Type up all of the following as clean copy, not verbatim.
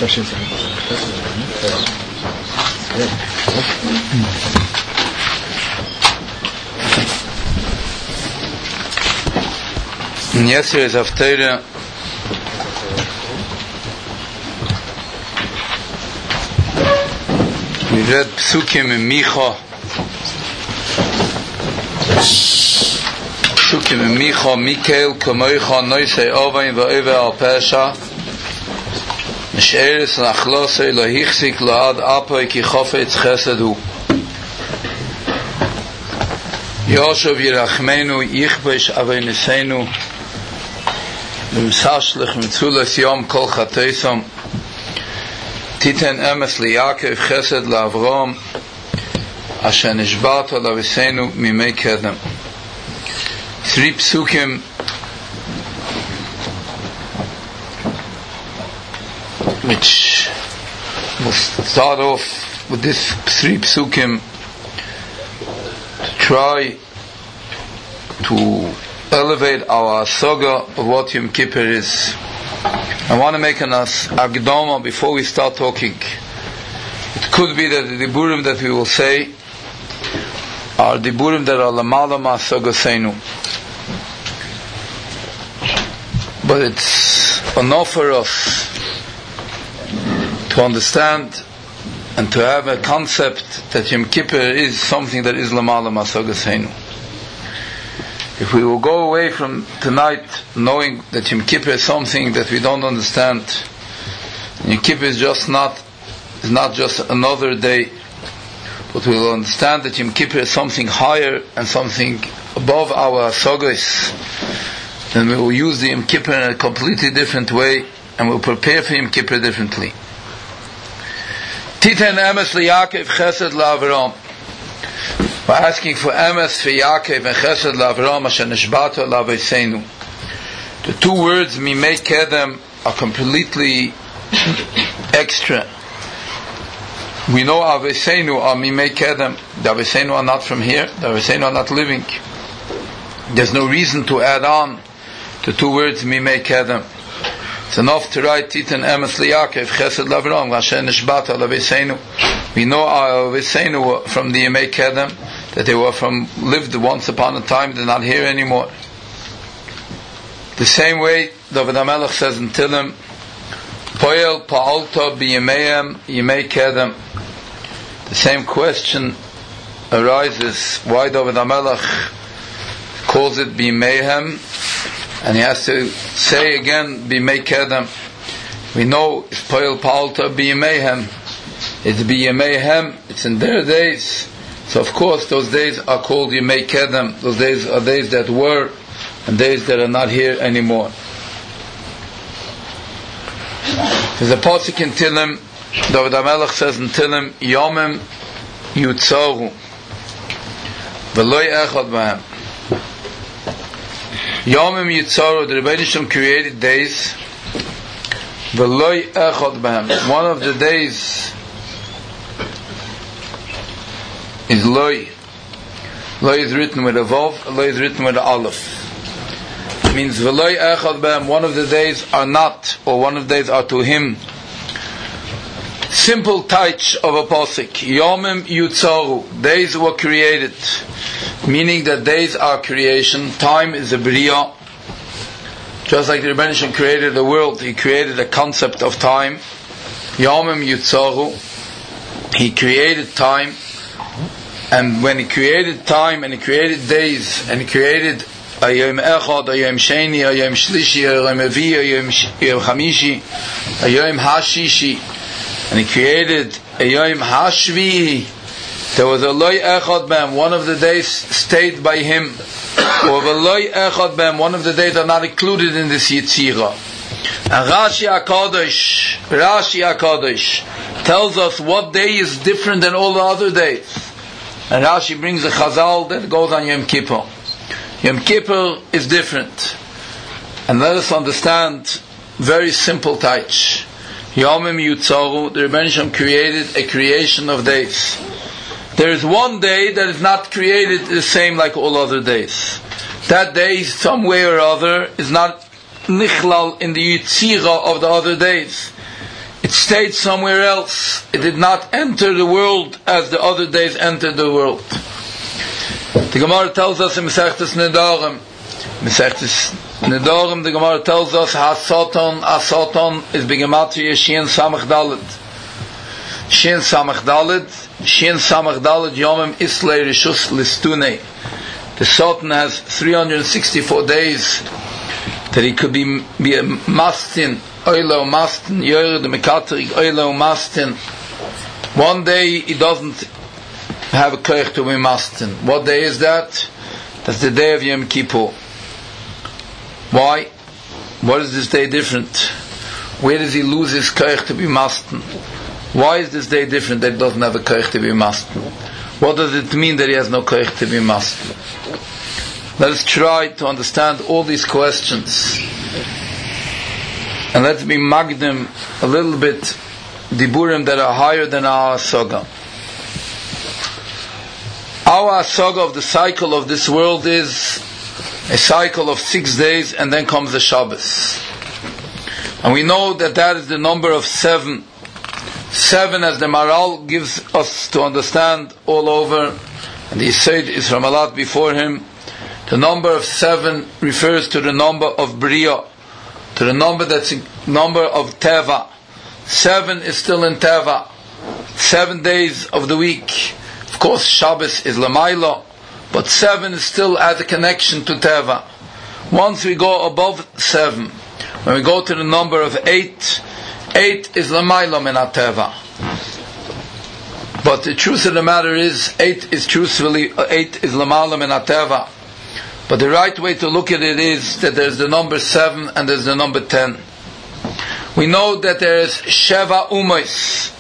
In yesterday's Haftarah we read Psukim in Micha. Psukim in Micha, Mikael, Kamoicha, Noisei Ovain, Va'eva al Pesha, Mish'eres Nachlosei, Lo Hichsik, Lo Ad Apoi, Ki Chofetz Chesed Hu. Yoshev Yirachmenu, Yichbesh Aveinisenu, Mimsashlich, Mitzulas Yom, Kol Chatesom, Titen Emes Liyakev, Chesed Lavrom, Asher Nishbata Lavisenu, Mimei Kedem. 3 psukim which will start off with this 3 psukim to try to elevate our saga of what Yom Kippur is. I want to make an akdama before we start talking. It could be that the diburim that we will say are diburim that are lamala ma'saga seinu. But it's enough for us to understand and to have a concept that Yom Kippur is something that is lamala ma'saga seinu. If we will go away from tonight knowing that Yom Kippur is something that we don't understand, Yom Kippur is not just another day, but we will understand that Yom Kippur is something higher and something above our sagas, then we will use the Yom Kippur in a completely different way and we'll prepare for Yom Kippur differently. Titen emes liYaakov chesed la'Avram. We're asking for emes for Yaakov and chesed la'Avram asher nishbata la'Aviseinu. The 2 words mimei kedem are completely extra. We know Aviseinu are mimei kedem. The Aviseinu are not from here. The Aviseinu are not living. There's no reason to add on the 2 words mimei kedem. It's enough to write Titen emes liYaakov chesed la'Avram asher nishbata la'Aviseinu. We know our Aviseinu from the Yemei Kedem, that they lived once upon a time, they're not here anymore. The same way David HaMelech says in Tehillim, Poel pa'alta b'yemeihem Yemei Kedem. The same question arises, why David HaMelech calls it b'yemeihem, and he has to say again b'yemei Kedem. We know it's Poel pa'alta b'yemeihem. It's b'yemeihem, it's in their days. So of course those days are called Yemei Kedem. Those days are days that were and days that are not here anymore. There's a pasuk in Tehillim, David HaMelech says in Tehillim, Yomim yutzaru v'lo echad b'hem. Yomim yutzaru, the Rebbeinu Shem created days, v'lo echad b'hem. One of the days is Loi. Loi is written with a Vav, Loi is written with a Aleph. It means V'loi echad b'hem, one of the days are not, or one of the days are to him. Simple touch of a pasuk. Yomim yutzaru, days were created, meaning that days are creation. Time is a bria. Just like the Rebbeinu Shem created the world, he created a concept of time. Yomim yutzaru, he created time. And when he created time and he created days and he created Ayom Echad, Ayom Sheni, Ayom Shlishi, Ayom Avi, Ayom Chamishi, Ayom Hashishi, and he created Ayom Hashvi, there was a Loi Echad B'hem, one of the days stayed by him, or a Loi Echad B'hem, one of the days are not included in this Yitzira. And Rashi HaKadosh tells us what day is different than all the other days. And Rashi brings a chazal that goes on Yom Kippur. Yom Kippur is different. And let us understand very simple touch. Yomim yutzaru, the Rebbeinu Shem created a creation of days. There is one day that is not created the same like all other days. That day, some way or other, is not nichlal in the yitzira of the other days. It stayed somewhere else. It did not enter the world as the other days entered the world. The Gemara tells us in Masechtas Nedarim, the Gemara tells us Ha-Satan is Begematria Shin Samach Dalet. Shin Samach Dalet Yomim Islay Rishus Listunei. The Satan has 364 days that he could be a mastin, oilo mastin, yor the mekatrik, oilo mastin. One day he doesn't have a koich to be mastin. What day is that? That's the day of Yom Kippur. Why? What is this day different? Where does he lose his koich to be mastin? Why is this day different that he doesn't have a koich to be mastin? What does it mean that he has no koich to be mastin? Let us try to understand all these questions, and let's be magdim a little bit diburim that are higher than our saga. Our saga of the cycle of this world is a cycle of 6 days, and then comes the Shabbos, and we know that that is the number of 7. 7, as the Maral gives us to understand all over, and the Yisod is from a lot before him. The number of 7 refers to the number of Bria, to the number that's a number of Teva. 7 is still in Teva. 7 days of the week. Of course, Shabbos is Lamaila, but 7 is still at a connection to Teva. Once we go above 7, when we go to the number of 8, 8 is Lamaila min Teva. But the truth of the matter is, 8 is Lamaila min Teva. But the right way to look at it is that there's the number 7 and there's the number 10. We know that there is Sheva Umais.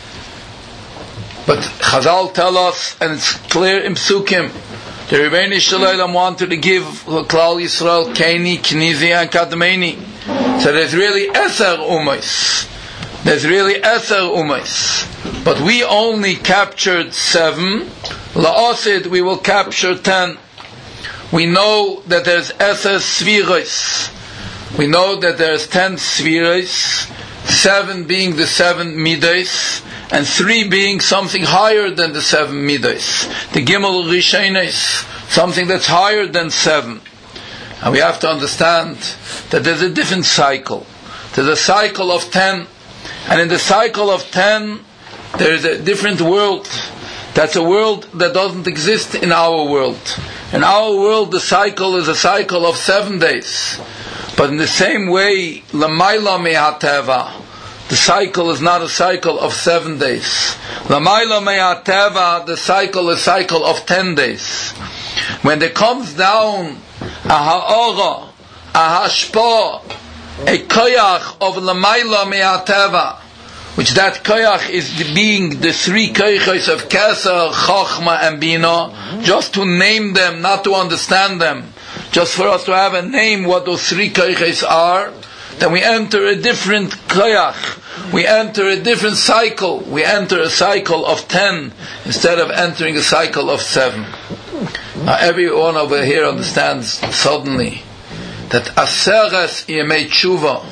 But Chazal tell us, and it's clear in Psukim, the Rebbeinu Shalom wanted to give Klal Yisrael Keni, Knizi, and Kadmeni. So there's really Eser Umais. There's really Eser Umais. But we only captured 7. La'osid, we will capture 10. We know that there's Eser Sviros. We know that there's 10 Sviros, 7 being the 7 Midos, and 3 being something higher than the 7 Midos. The Gimel Rishonos, something that's higher than 7. And we have to understand that there's a different cycle. There's a cycle of 10. And in the cycle of 10, there's a different world. That's a world that doesn't exist in our world. In our world, the cycle is a cycle of 7 days. But in the same way, Lamaila me'ateva, the cycle is not a cycle of 7 days. Lamaila me'ateva, the cycle is a cycle of 10 days. When there comes down a ha'ora, a hashpa, a koyach of Lamaila me'ateva, which that koyach is being the 3 koyachos of Keser, Chochma, and Bina, just to name them, not to understand them, just for us to have a name what those 3 koyachos are, then we enter a different koyach, we enter a different cycle, we enter a cycle of 10 instead of entering a cycle of 7. Now everyone over here understands suddenly that Aseres Yemei Tshuva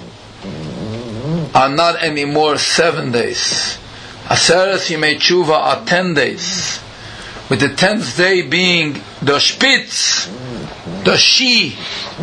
are not anymore 7 days. Aseres Yemei Tshuva are 10 days, with the 10th day being the Spitz, the Shi,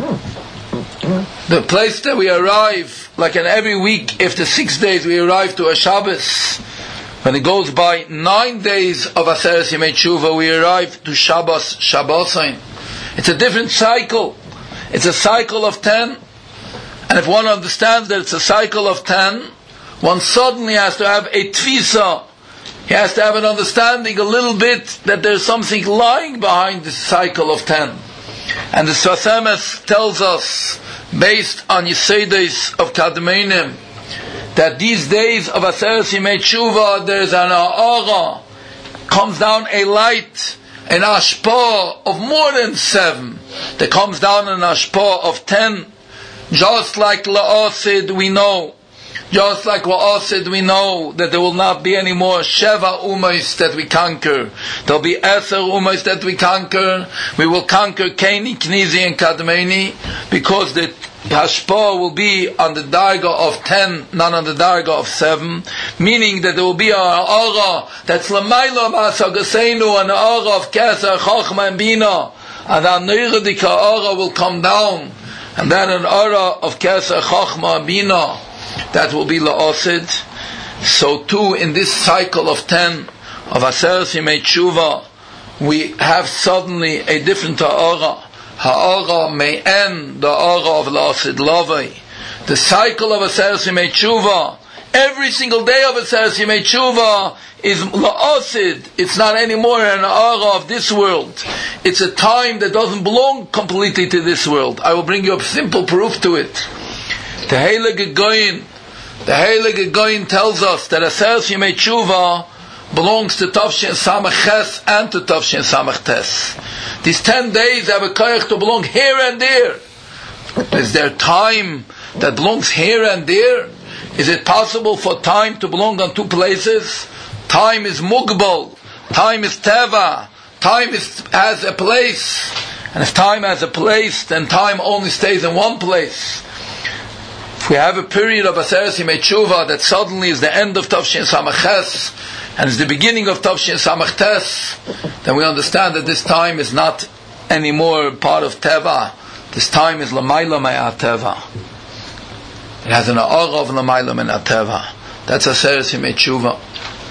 the place that we arrive, like in every week after 6 days we arrive to a Shabbos. When it goes by 9 days of Aseres Yemei Tshuva, we arrive to Shabbos, Shabbosain. It's a different cycle. It's a cycle of 10. And if one understands that it's a cycle of 10, one suddenly has to have a tfisa. He has to have an understanding a little bit that there's something lying behind this cycle of 10. And the Sfas Emes tells us, based on Yesodis of Kadmeinim, that these days of Aseres Yemei Tshuva, there's an ha'ara, comes down a light, an ashpa of more than 7. There comes down an ashpa of 10. Just like La'asid we know, just like Wa'asid we know that there will not be any more Sheva Umais that we conquer. There will be Eser Umais that we conquer. We will conquer Keni, Knizi, and Kadmeni, because the hashpah will be on the darga of 10, not on the darga of 7, meaning that there will be a aura that's l'mayla ma'asagaseinu, an aura of keser, chochma, and bina, and our neiradika aura will come down, and then an aura of keser, chochma, and bina, that will be la'osid. So too, in this cycle of 10, of Aseres Yimei Tshuva, we have suddenly a different ha'ara. Ha'ara may end the ha'ara of La'asid Lavai. The cycle of Aseres Yimei Tshuva, every single day of Aseres Yimei Tshuva is La'asid. It's not anymore an ha'ara of this world. It's a time that doesn't belong completely to this world. I will bring you a simple proof to it. The Heilige Goyin tells us that Aseres Yimei Tshuva belongs to Tavshin Samach Ches and to Tavshin Samach Tes. These 10 days have a koyach to belong here and there. Is there time that belongs here and there? Is it possible for time to belong on two places? Time is mugbal. Time is teva. Time has a place. And if time has a place, then time only stays in one place. If we have a period of Aseres Yimei Tshuva that suddenly is the end of Tavshin Samach Ches and it's the beginning of Tavshin Samach Tes, then we understand that this time is not anymore part of Teva. This time is L'mayla Me'at Teva. It has an aura of L'mayla Me'at Teva. That's Aseres Yimei Tshuva.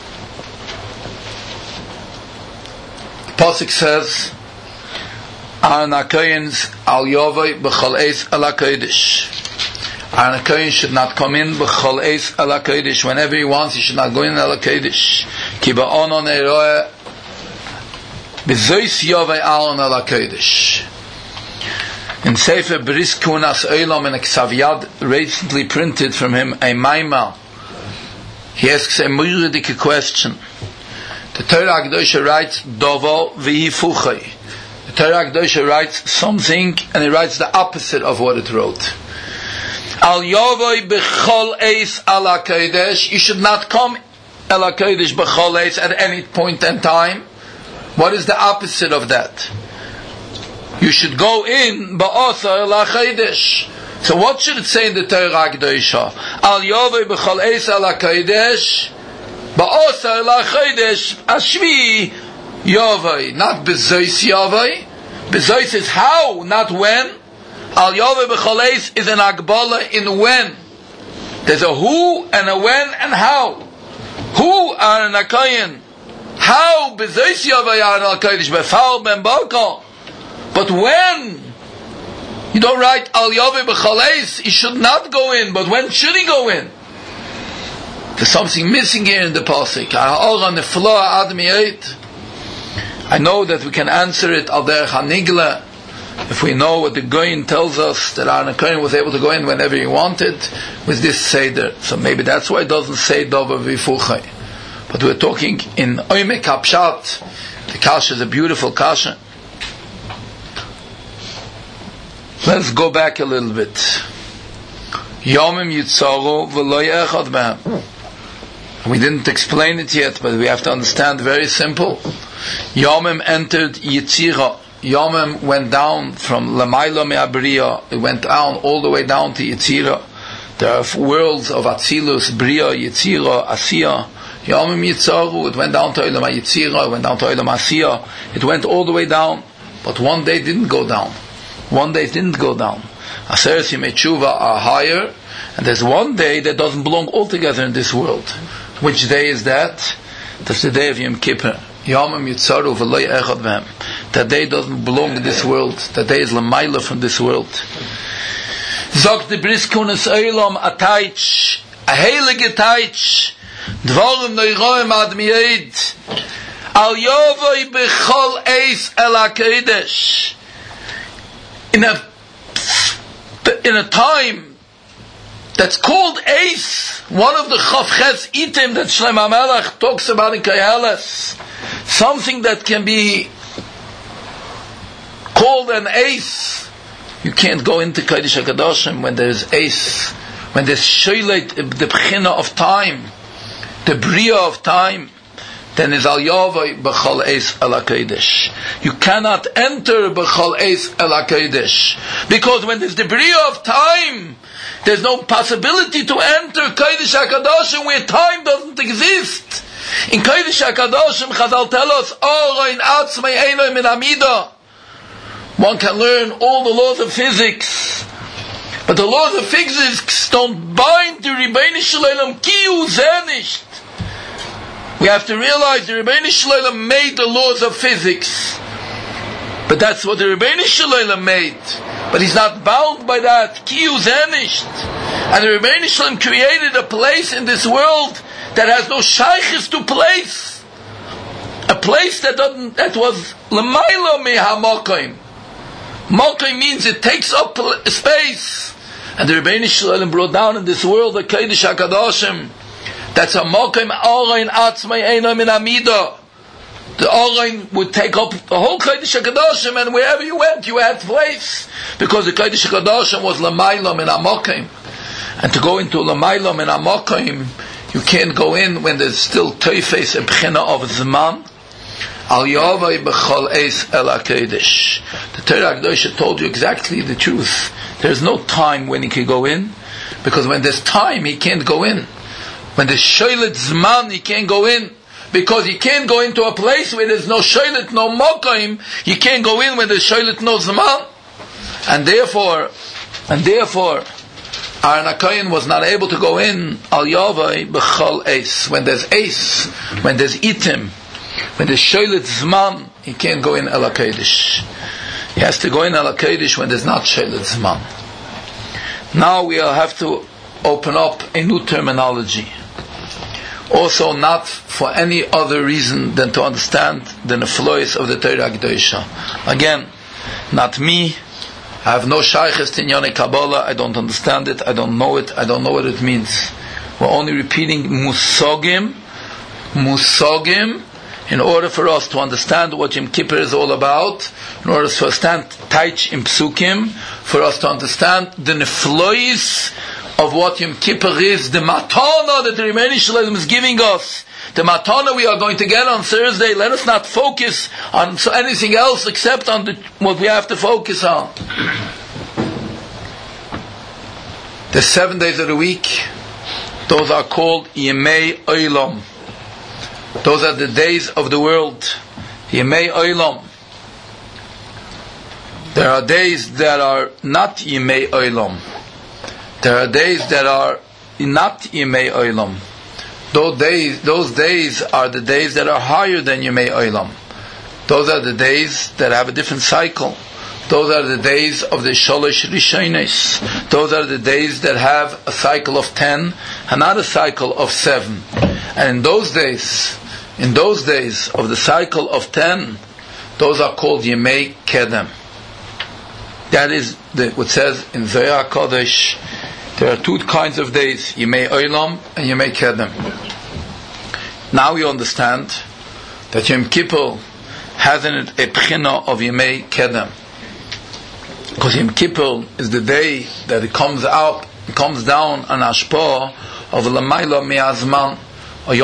Pasuk says, Aaron HaKohen's Al Yovai B'chol Eis Al HaKodesh. Aaron HaKohen should not come in b'chol eis al HaKodesh. Whenever he wants, he should not go in al HaKodesh. Ki ba'onon eroeh b'zois yovei Aaron al HaKodesh. In Sefer Bris Kunas Olam, in a Ksav Yad recently printed from him, a Maimah, he asks a muridik question. The Torah Kedosha writes Dovo v'hi fuchai. The Torah Kedosha writes something and he writes the opposite of what it wrote. Al Yovoi b'chol eis al HaKodesh. You should not come al HaKodesh b'chol eis at any point in time. What is the opposite of that? You should go in ba'osar al HaKodesh. So what should it say in the Torah Kedosha? Al Yovoi b'chol eis al HaKodesh ba'osar al HaKodesh ashvi Yovoi. Not b'zois Yovoi. B'zois is how, not when. Al Yovei B'chol Eis is an Agbala in when. There's a who and a when and how. Who are an HaKohen? How B'zois Yovei are an HaKodesh B'fal Ben Boko. But when? You don't write Al Yovei B'chol Eis, he should not go in, but when should he go in? There's something missing here in the Pasuk. I know that we can answer it Al Derech HaNigla, if we know what the Goyin tells us, that Aaron HaKohen was able to go in whenever he wanted with this Seder. So maybe that's why it doesn't say Dova V'Fuchai. But we're talking in Oimek HaPshat. The Kasha is a beautiful Kasha. Let's go back a little bit. Yomim Yitzaru V'lo Echad B'hem. We didn't explain it yet, but we have to understand very simple. Yomim entered Yitzira. Yomim went down from Lamayla Me'abriya. It went down all the way down to Yitzira. There are worlds of Atzilus, Briya, Yitzira, Asiya. Yomim Yitzaru, it went down to Olam HaYitzira, it went down to Olam Asiya. It went all the way down. But one day didn't go down. One day didn't go down. Aseres Yimei Tshuva are higher, and there's one day that doesn't belong altogether in this world. Which day is that? That's the day of Yom Kippur. Yomim Yitzaru V'lo Echad B'hem. That day doesn't belong in this world. That day is L'mayla from this world. Sagt the Bris Kunas Olam a Taitch, a heilige Taitch, Dvorim Neuroim ad Mi'ed, Al Yovoi B'chol Eis El HaKodesh. In a time that's called Eis, one of the Chavches Itim that Shlomo HaMelech talks about in Koheles, something that can be called an Eis. You can't go into Kodesh HaKadoshim when there's Eis, when there's Sholet, the Bechina of time, the Bria of time. then is al yavai b'chol eis el HaKodesh. You cannot enter b'chol eis el HaKodesh, because when there's the bria of time, there's no possibility to enter Kodesh HaKadoshim where time doesn't exist. In Kodesh HaKadoshim, Chazal tell us, Orein atzmei einoi min amida. One can learn all the laws of physics, but the laws of physics don't bind the Rebbeinu Shalom Kiyu Zeh. We have to realize the Rebbeinu Shalom made the laws of physics, but that's what the Rebbeinu Shalom made. But he's not bound by that. Kiyu Zeh. And the Rebbeinu Shalom created a place in this world that has no shaykhis to place. A place that was l'mayla me'hamakim. Makim means it takes up space. And the Rebbeinu Shalom brought down in this world the Kodesh HaKadoshim. That's a Makim Orein atzmei einoi min amida. The Orein would take up the whole Kodesh HaKadoshim, and wherever you went, you had place. Because the Kodesh HaKadoshim was l'mayla min hamakim. And to go into l'mayla min hamakim, you can't go in when there's still teifes and b'china of zman. Al yavai b'chol eis el HaKodesh. The Torah Kedosha told you exactly the truth. There's no time when he can go in, because when there's time, he can't go in. When there's shoylet zman, he can't go in, because he can't go into a place where there's no shoylet, no mokaim. He can't go in when there's shoylet, no zman. And therefore, Aaron HaKohen was not able to go in al yavai b'chol eis. When there's eis, when there's itim, when there's shoylet zman, he can't go in El HaKodesh. He has to go in El HaKodesh when there's not shoylet zman. Now we'll have to open up a new terminology. Also not for any other reason than to understand the neflois of the Torah Kedosha. Again, not me. I have no shaykhis to Inyonei Kabbalah. I don't understand it. I don't know it. I don't know what it means. We're only repeating musogim, in order for us to understand what Yom Kippur is all about, in order to understand Taich in Psukim, for us to understand the neflois of what Yom Kippur is, the matana that the Rebbeinu Shalom is giving us, the matana we are going to get on Thursday. Let us not focus on anything else except on what we have to focus on. The 7 days of the week, those are called Yemei Olam. Those are the days of the world. Yemei Olam. There are days that are not Yemei Olam. There are days that are not Yemei Olam. Those days are the days that are higher than Yemei Olam. Those are the days that have a different cycle. Those are the days of the Sholosh Rishonos. Those are the days that have a cycle of 10 and not a cycle of 7. And in those days of the cycle of 10, those are called Yemei Kedem. That is what says in Zohar Kodesh. There are two kinds of days, Yemei Olam and Yemei Kedem. Now we understand that Yom Kippur has in it a b'china of Yemei Kedem. Because Yom Kippur is the day that it comes down an ashpah of Lamayla Me'azman. It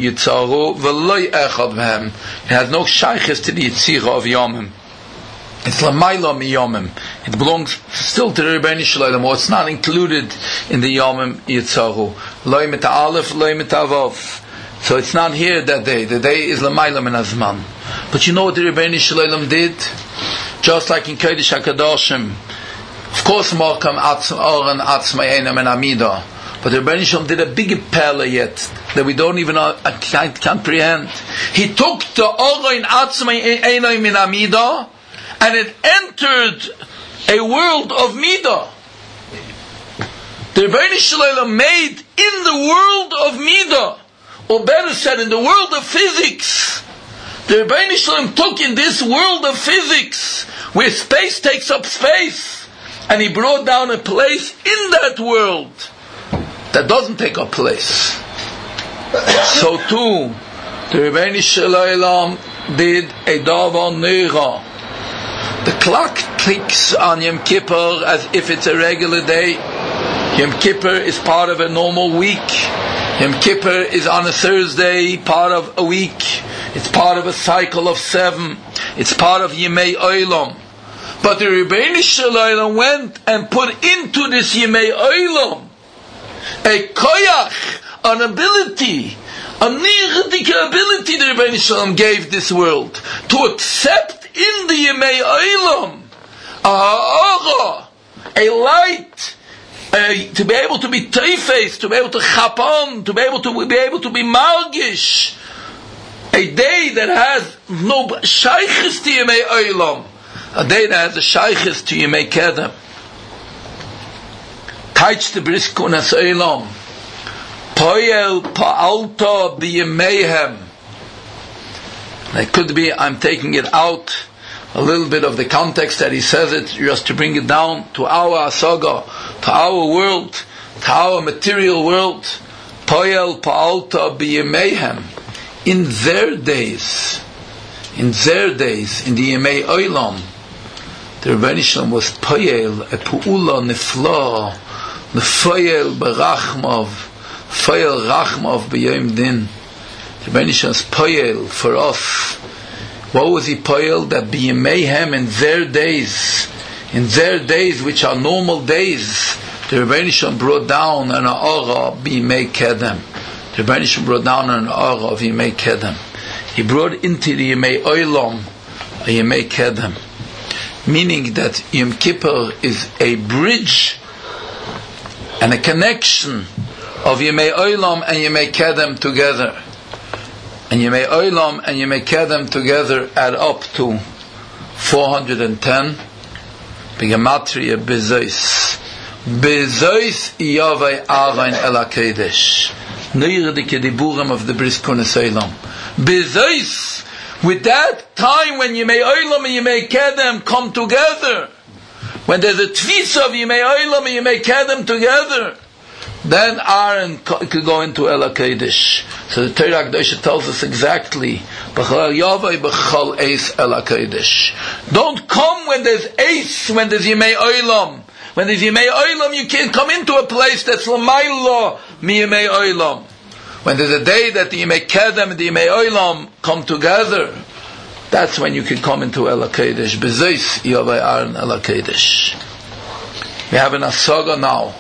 has no shaykhis to the Yitzira of Yomim. It's Lamayla Miyomim. It belongs still to the Rebbeinu Shalom, or it's not included in the Yomim Yitzaru. Loi Mita Aleph, Loi Mita Vav. So it's not here that day. The day is Lamayla Min Azman. But you know what the Rebbeinu Shalom did? Just like in Kodesh HaKadoshim. Of course, Morkam Oren Atzmei Einam and Amida. But the Rebbeinu Shalom did a bigger perla yet that we don't even can't comprehend. He took the Oren Atzmei Einam min Amida, and it entered a world of Midah. The Rebbeinu Shalom made in the world of Midah, or better said, in the world of physics. The Rebbeinu Shalom took in this world of physics, where space takes up space, and he brought down a place in that world that doesn't take up place. So too, the Rebbeinu Shalom did a davar neira. The clock ticks on Yom Kippur as if it's a regular day. Yom Kippur is part of a normal week. Yom Kippur is on a Thursday, part of a week. It's part of a cycle of 7. It's part of Yemei Olam. But the Rebbeinu Shalom went and put into this Yemei Olam a koyach, an ability, a nirdic ability the Rebbeinu Shalom gave this world to accept in the Yemei Olam a light, to be able to be teifes, to be able to chap on, to be able to be margish, a day that has no shaykhis to Yemei Olam, a day that has a shaykhis to Yemei Kedem. Taich the bris kunas Olam, poyel pa'alta b'yemeihem. It could be I'm taking it out a little bit of the context that he says it, just to bring it down to our asaga, to our world, to our material world. Poyel pa'alta b'yemeihem. In their days, in the Yemei Olam, the Rebbeinu Shalom was poyel, a pu'ula nifla, nefoyel berachmav, foyel rachmav b'yom din. The Rebbeinu Shalom was poyel for us. What was he poyel? That b'yemeihem, in their days which are normal days, the Rebbeinu Shalom brought down an aura b'yemei kedem. The Rebbeinu Shalom brought down an aura of Yemei Kedem. He brought into the Yemei Olam a Yemei Kedem, meaning that Yom Kippur is a bridge and a connection of Yemei Olam and Yemei Kedem together. And Yemei Olam and Yemei Kedem together add up to 410. B'gematria Bezois. Bezois Yavai Arain El HaKodesh. Neirdik Diburim of the Bris Kunas Olam. Bezois. With that time when Yemei Olam and Yemei Kedem come together, when there's a tfisa of Yemei Olam and Yemei Kedem together, then Aaron could go into El HaKodesh. So the Torah Kedosha tells us exactly, B'chal Yavai B'chal Eis El HaKodesh. Don't come when there's Eis, when there's Yemei Olam. When there's Yemei Olam, you can't come into a place that's L'maylo Mi Yemei Olam. When there's a day that the Yemei Kedem and the Yemei Olam come together, that's when you can come into El HaKodesh. Bezois Yavai Aaron El HaKodesh. We have an asaga now.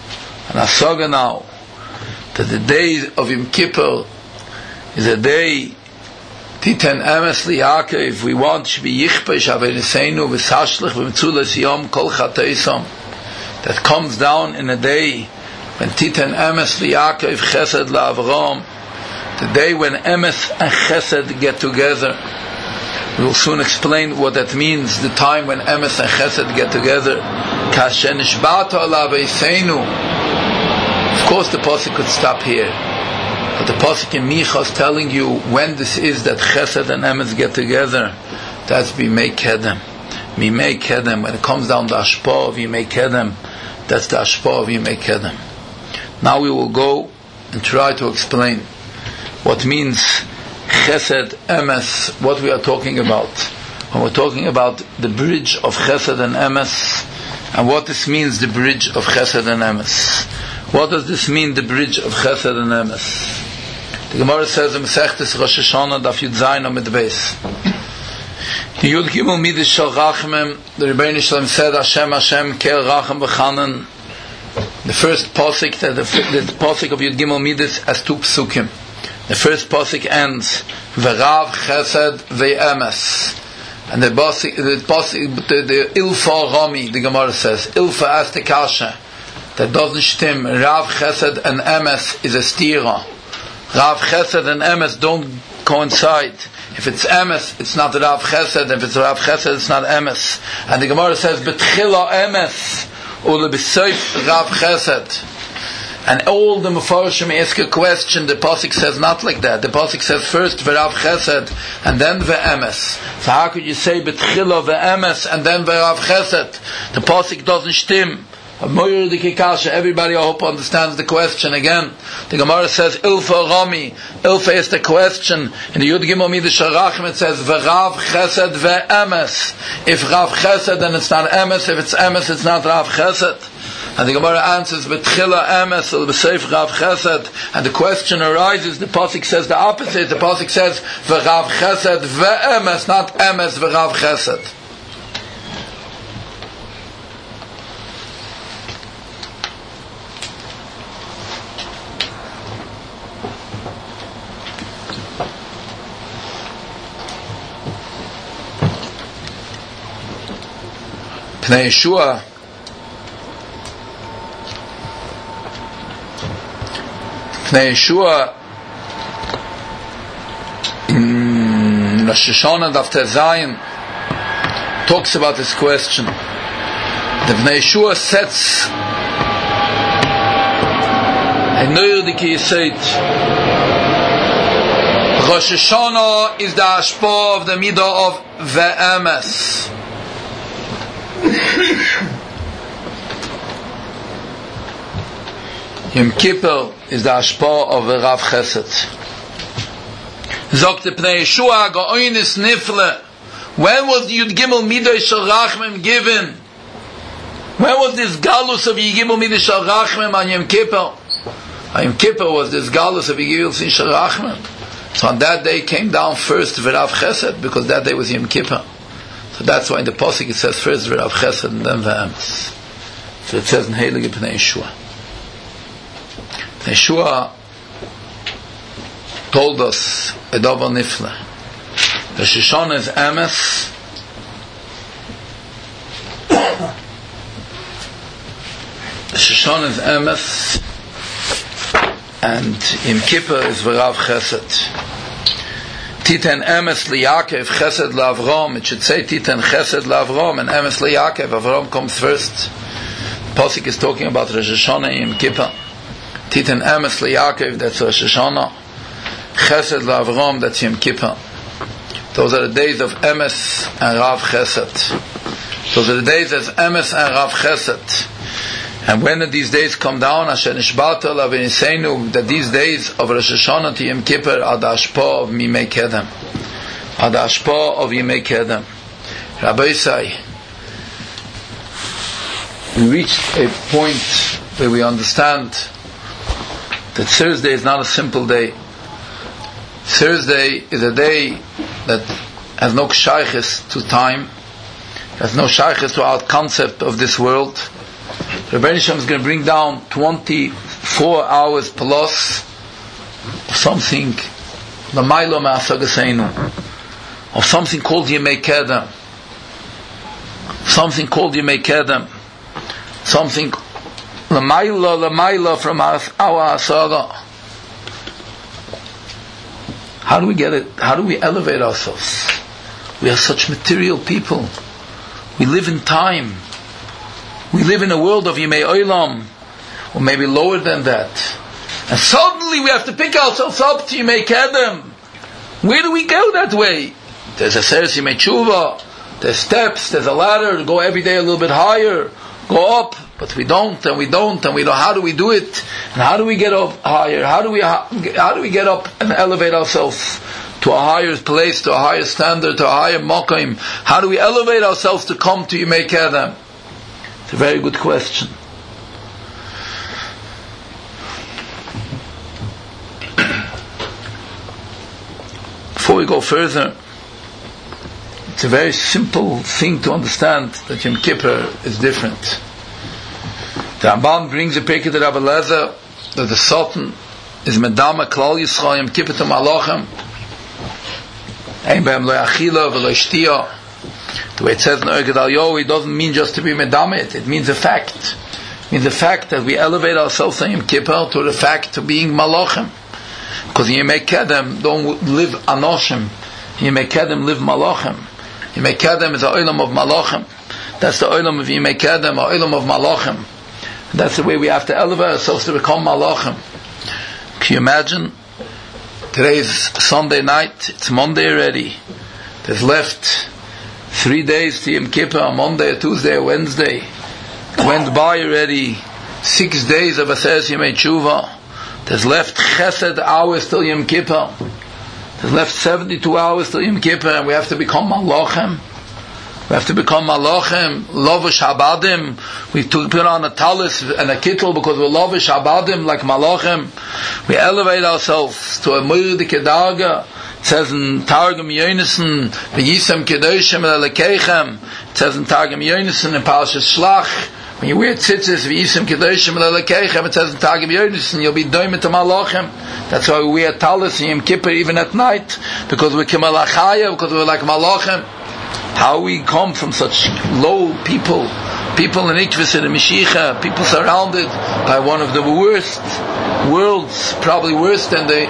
That the day of Yom Kippur is a day Titen Emes Li'Yaakov, if we want to be Yichpesh Aveneseinu V'Sashlich V'Metzulas Yom Kol Chateisam, that comes down in a day when Titen Emes Li'Yaakov Chesed La'Avram, the day when Emes and Chesed get together. We will soon explain what that means, the time when Emes and Chesed get together. Kasher Nishbata La'Aveneseinu. Of course the Pasuk could stop here, but the Pasuk in Micha is telling you when this is that Chesed and Emes get together. That's B'yemei Kedem. B'yemei Kedem, when it comes down the Ashpa of Yemei Kedem, that's the Ashpa of Yemei Kedem. Now we will go and try to explain what means Chesed, Emes, what we are talking about. When we're talking about the bridge of Chesed and Emes, and what this means, the bridge of Chesed and Emes. What does this mean, the bridge of Chesed and Emes? The Gemara says in Masechtes Rosh Hashanah, Daf Yud Zayin Amid Beis. The Yud Gimel Midas Shel Rachmim, the Rebbeinu Shalom said, Hashem, Kel Rachem B'chanan. The first pasuk, the pasuk of Yud Gimel Midas has 2 psukim. The first pasuk ends, V'rav Chesed V'emes. And the Ilfa Rami, the Gemara says, Ilfa asked the Kasha, that doesn't stim. Rav Chesed and Emes is a stira. Rav Chesed and Emes don't coincide. If it's Emes, it's not Rav Chesed. If it's Rav Chesed, it's not Emes. And the Gemara says, Betchila Emes, ule b'seif Rav Chesed. And all the Mefarshim ask a question. The Pasuk says not like that. The Pasuk says first V'rav Chesed and then V'emes. So how could you say Betchila V'emes and then V'rav Chesed? The Pasuk doesn't stim. Everybody I hope understands the question again. The Gemara says Ilfa Rami. Ilfa is the question. In the Yud Gimel Midas Shel Rachmim it says V'rav Chesed V'emes. If Rav Chesed then it's not Emes. If it's Emes it's not Rav Chesed. And the Gemara answers, B'tchila emes el b'seif Rav Chesed. And the question arises, the Pasuk says the opposite. The Pasuk says, V'Rav Chesed ve'emes, not emes v'Rav Chesed. Pnei Yeshua in Rosh Hashanah Daf Zayin talks about this question. The Pnei Yeshua sets a Neurdiki Yisait. Rosh Hashanah is the Ashpa of the Midah of Ve'emes. Yom Kippur is the Ashpa of Rav Chesed. Zogt the Pnei Yeshua Ga'oinis Nifle. When was the Yud Gimel Midah Shel Rachmim given? When was this Galus of Yud Gimel Midah Shel Rachmim on Yom Kippur? On Yom Kippur was this Galus of Yud Gimel Shel Rachmim. So on that day came down first Rav Chesed, because that day was Yom Kippur. So that's why in the Pasuk it says first Rav Chesed and then Ve'emes. So it says in Heilige Pnei Yeshua. Pnei Yeshua told us a davar nifle. Rosh Hashanah is Emes. Rosh Hashanah is Emes, and Yom Kippur is V'Rav Chesed. Titen Emes liYaakov, Chesed laAvram. It should say Titen Chesed laAvram and Emes liYaakov. Avram comes first. The Pasuk is talking about Rosh Hashanah and Yom Kippur. Titen Emes liYaakov, that's Rosh Hashanah. Chesed laAvram, that's Yom Kippur. Those are the days of Emes and Rav Chesed. Those are the days of Emes and Rav Chesed. And when did these days come down? Asher nishbata la v'niseinu, that these days of Rosh Hashanah to Yom Kippur are the Ashpa of Yimei Kedem. Are the Ashpa of Yimei Kedem. Rabbi Isai, we reached a point where we understand that Thursday is not a simple day. Thursday is a day that has no shaykhis to time, has no shaykhis to our concept of this world. Rebbe Nisham is going to bring down 24 hours plus of something, L'maylo me'asagaseinu, of something called Yemei Kedem, something called Yemei Kedem, something L'maylo from our asaga. How do we get it? How do we elevate ourselves? We are such material people. We live in time. We live in a world of Yimei Olam, or maybe lower than that. And suddenly we have to pick ourselves up to Yimei Kedem. Where do we go that way? There's a Seres Yimei Tshuva, there's steps, there's a ladder, go every day a little bit higher, go up, but we don't, and we don't, and we don't. How do we do it? And how do we get up higher? How do we get up and elevate ourselves to a higher place, to a higher standard, to a higher Mokaim? How do we elevate ourselves to come to Yimei Kedem? It's a very good question. Before we go further, it's a very simple thing to understand that Yom Kippur is different. The Ramban brings a pekah to Rabbi Lezer that the Sultan is Medama Klal Yisrael Yom Kippur to Malachim. Ein be'em lo yachila v'lo yishtiya. The way it says in Orged Al Yo, it doesn't mean just to be medamet. It means a fact. It means the fact that we elevate ourselves on Yom Kippur to the fact of being malachim. Because Yemei Kedem don't live anoshim. Yemei Kedem live malachim. Yemei Kedem is the olam of malachim. That's the olam of Yemei Kedem, the olam of malachim. That's the way we have to elevate ourselves to become malachim. Can you imagine? Today is Sunday night. It's Monday already. There's left 3 days to Yom Kippur, a Monday, a Tuesday, a Wednesday. Went by already 6 days of Aseres Yemei Tshuva. There's left Chesed hours till Yom Kippur. There's left 72 hours till Yom Kippur, and we have to become Malachim. We have to become malachim, lovish habadim. We put on a talis and a kittel because we're lovish habadim like malachim. We elevate ourselves to a moedik darga. It says in Targum Yonason, v'yisam kedoshim l'lekeichem. It says in Targum Yonason in Parashas Shlach, when you wear tzitzis, v'yisam kedoshim l'lekeichem, it says in Targum Yonason, you'll be doimit to malachim. That's why we wear talis in Yom Kippur even at night, because we're kemalachaya, because we're like malachim. How we come from such low people in Ikvis and Mashiach, people surrounded by one of the worst worlds, probably worse than the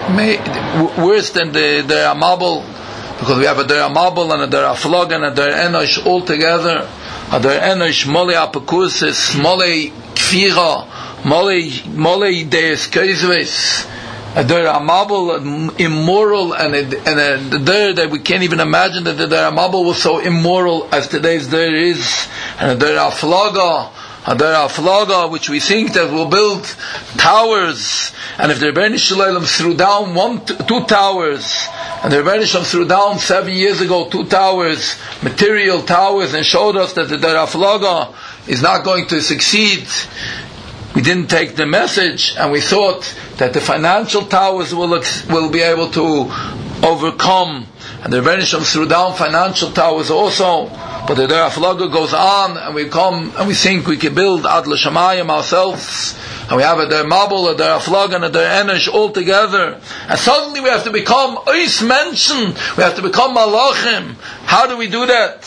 Amabel, because we have a Der Amabel and a Der Aflog and a Der Enosh all together. A Der Enosh mole apakursis, mole kfira, mole deis keizves. A Der Amabel, immoral, and a Der that we can't even imagine that the Der Amabel was so immoral as today's Der is, and a Der Aflaga, which we think that will build towers, and if the Rebbeinu Shalom threw down 2 towers, and the Rebbeinu Shalom threw down 7 years ago 2 towers, material towers, and showed us that the Der Aflaga is not going to succeed, we didn't take the message, and we thought that the financial towers will be able to overcome, and the Rebbeinu Shalom threw down financial towers also. But the Der Aflaga goes on, and we come and we think we can build Ad L'Shamayim ourselves, and we have a Der Mabel, a Der Aflaga, and a Der Enosh all together, and suddenly we have to become Ois Menschen, we have to become Malachim. How do we do that?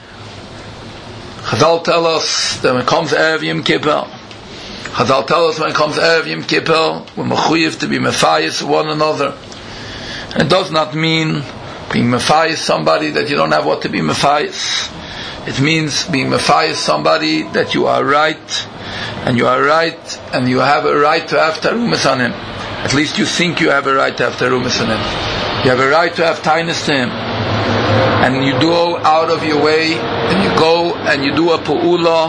Chazal tell us that when it comes Erev Yom Kippur, Chazal tell us when it comes Erev Yom Kippur, we're mechuyev to be mefayis one another. And it does not mean being mefayis somebody that you don't have what to be mefayis. It means being mefayis somebody that you are right, and you have a right to have tarumas on him. At least you think you have a right to have tarumas on him. You have a right to have tainus to him. And you do out of your way, and you go and you do a pu'ula,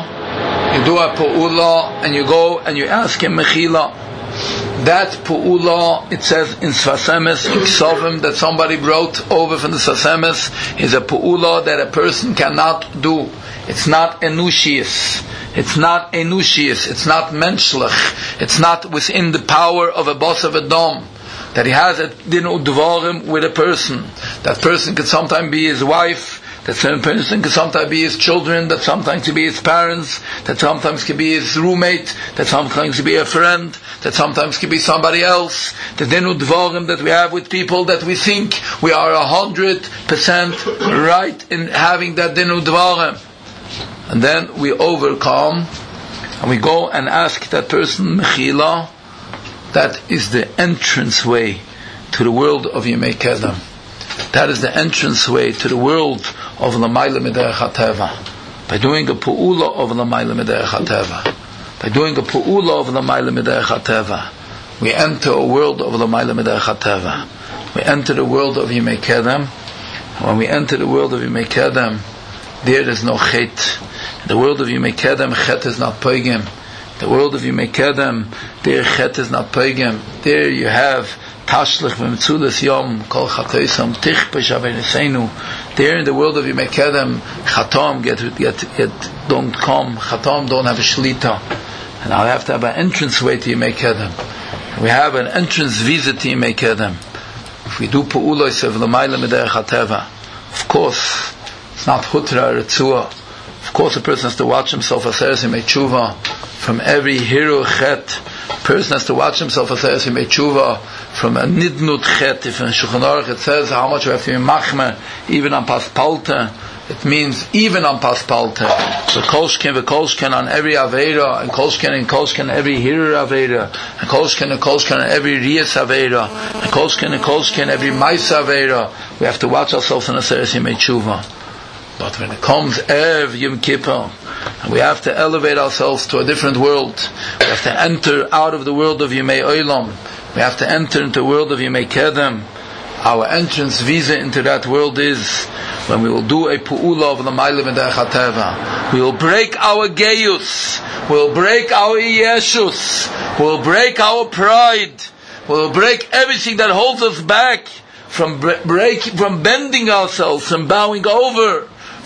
and you go and you ask him mechila. That pu'ula, it says in Sfas Emes, in Ksovim, that somebody brought over from the Sfas Emes, is a pu'ula that a person cannot do. It's not enushius. It's not menschlich. It's not within the power of a boss of a dom. That he has a din udvarim with a person. That person could sometimes be his wife, that certain person can sometimes be his children, that sometimes can be his parents, that sometimes can be his roommate, that sometimes can be a friend, that sometimes can be somebody else. The dinu dvarim that we have with people that we think we are 100% right in having that dinu dvarim. And then we overcome, and we go and ask that person mechila. That is the entrance way to the world of Yemei Kedem. That is the entrance way to the world of Lamayla Miderech HaTeva. By doing a pu'ula of Lamayla Miderech HaTeva. By doing a pu'ula of Lamayla Miderech HaTeva, we enter a world of Lamayla Miderech HaTeva. We enter the world of Yemei Kedem. When we enter the world of Yemei Kedem, there is no chet. In the world of Yemei Kedem, chet is not poigim. The world of Yemei Kedem, there chet is not poigim. There you have Tashlich v'metzulas yom kol chatoisam tichpesh aveneseinu. There in the world of Yemei Kedem, chatam get don't come. Chatam don't have a shlita, and I have to have an entrance way to Yemei Kedem. We have an entrance visa to Yemei Kedem. If we do pu'ulos of l'mayla miderech hateva, of course it's not hutra or tzua. Of course, a person has to watch himself aseres yemei tshuva from every hero chet. A person has to watch himself aseres yemei tshuva from a nidnut chet. If in Shulchan Aruch it says how much we have to be machmer, even on paspalta, it means even on paspalta. So kolshken v'kolshken on every aveira, and kolshken every hero aveira, and kolshken on every riyas aveira, and kolshken every maisa aveira. We have to watch ourselves in aseres yemei tshuva. But when it comes Erev Yom Kippur, and we have to elevate ourselves to a different world, we have to enter out of the world of Yemei Olam, we have to enter into the world of Yemei Kedem. Our entrance visa into that world is when we will do a pu'ula of l'mayla miderech hateva. We will break our geyus, we will break our yeshus, we will break our pride, we will break everything that holds us back from bending ourselves and bowing over,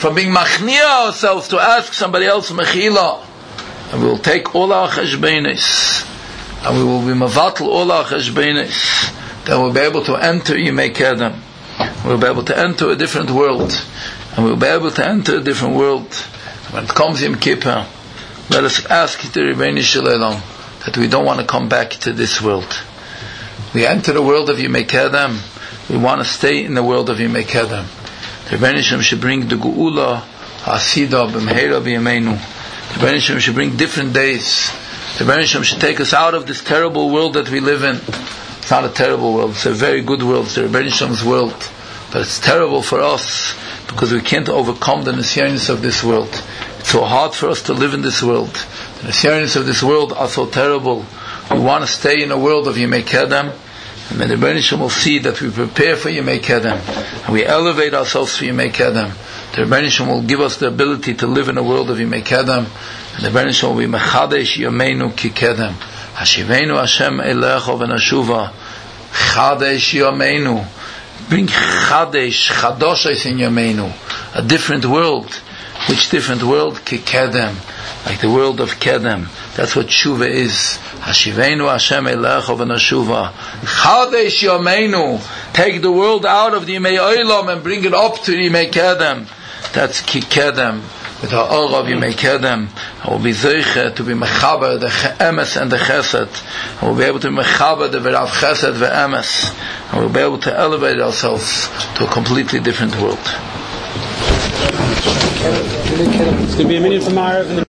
from being machnia ourselves to ask somebody else mechila, and we will take all our cheshbenis, and we will be mavatal all our cheshbenis, then we'll be able to enter Yimei Kedem. We'll be able to enter a different world, and we'll be able to enter a different world. When it comes Yom Kippur, let us ask the Rebbeinu Shalom that we don't want to come back to this world. We enter the world of Yimei Kedem. We want to stay in the world of Yimei Kedem. The Rebbeinu Shalom should bring the Geula Hasidah b'mheira b'yameinu. The Rebbeinu Shalom should bring different days. The Rebbeinu Shalom should take us out of this terrible world that we live in. It's not a terrible world. It's a very good world. It's the Rebbeinu Shalom's world. But it's terrible for us because we can't overcome the nisyonis of this world. It's so hard for us to live in this world. The nisyonis of this world are so terrible. We want to stay in a world of Yimei Kedem, and then the Rebbeinu Shalom will see that we prepare for Yimei Kedem, and we elevate ourselves for Yimei Kedem. The Rebbeinu Shalom will give us the ability to live in a world of Yimei Kedem, and the Rebbeinu Shalom will be Mechadesh Yameinu Ki Kedem. Hashivenu Hashem Elecho V'Nashuva. Chadesh Yameinu. Bring Chadoshes in Yameinu. A different world. Which different world? Ki Kedem. Like the world of Kedem. That's what Tshuva is. Hashivenu Hashem Elecho V'Nashuva. Chadesh Yameinu. Take the world out of the Yimei Olam and bring it up to the Yimei Kedem. That's Ki Kedem. With our aura of Yimei Kedem, I will be zeiche to be mechaber the emes and the chesed. I will be able to be mechaber the verav chesed ve'emes. I will be able to elevate ourselves to a completely different world. It's going to be a minute from Marav.